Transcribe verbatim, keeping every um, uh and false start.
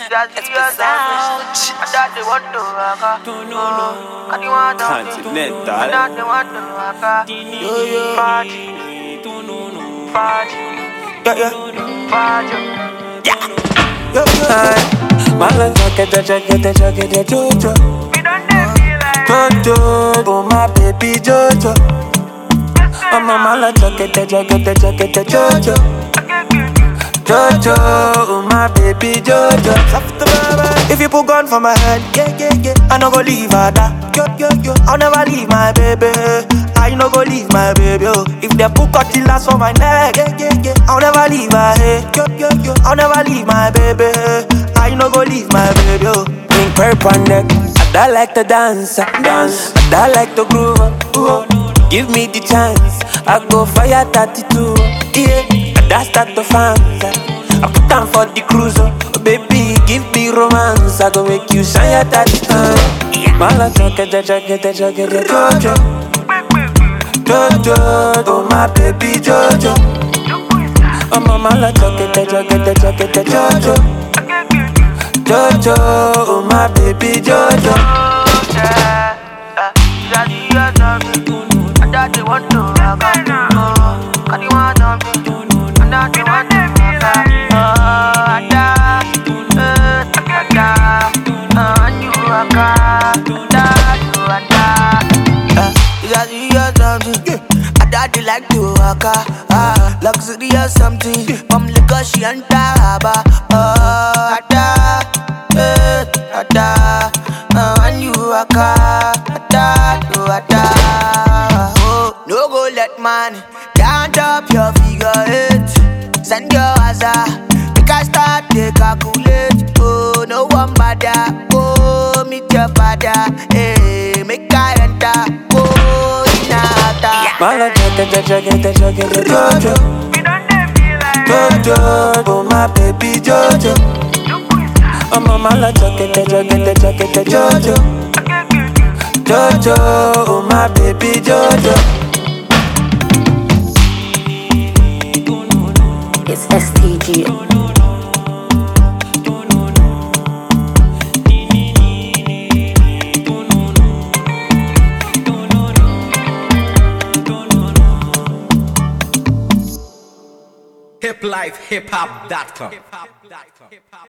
It's Basouch. Continental. Yo, yo. Yeah, yeah. Yeah. Yo, yo. Mala jacket, jacket, jacket, Jojo. Jojo, oh my baby Jojo. I'm a mala jacket, jacket, jacket, Jojo. Jojo, oh my baby Jojo. If you put gun for my head, yeah, yeah, yeah, I no go leave her that. Yo, yo, yo, I'll never leave my baby. I no go leave my baby. Oh. If they put cutlass for my neck, yeah, yeah, yeah, I'll never leave her. Hey. Yo, yo, yo, I'll never leave my baby. I no go leave my baby. Oh. Pink purple neck, I like to dance, dance. I like to groove. Ooh. Give me the chance, I go fire thirty-two. Yeah, that's that the fans. I put down for the cruise. Oh, baby, give me romance. I go make you shine your thirty-two. Mala jacket, jacket, jacket, Jojo. Jojo, oh my baby Jojo. Oh my mala jacket, jacket, jacket, Jojo. Jojo, oh my baby Jojo. I don't want to rock out. I don't want to I don't want to Oh, I don't I don't I knew I got I do, I something. I daddy like to walk ah, luxury or something. From Lagos she and Taba. Oh, I don't I don't I knew I got I don't No go let money count up your figure eight. Send your hazard, make I start to calculate. Oh, no one bother. Oh, meet your father. Hey, make I enter. Oh, inata. Mala jacket, jacket, jacket, Jojo. Jojo, oh my baby Jojo. Oh my mala jacket, jacket, jacket, Jojo. Jojo, oh my baby Jojo. It's S T G. hip life hip hop dot com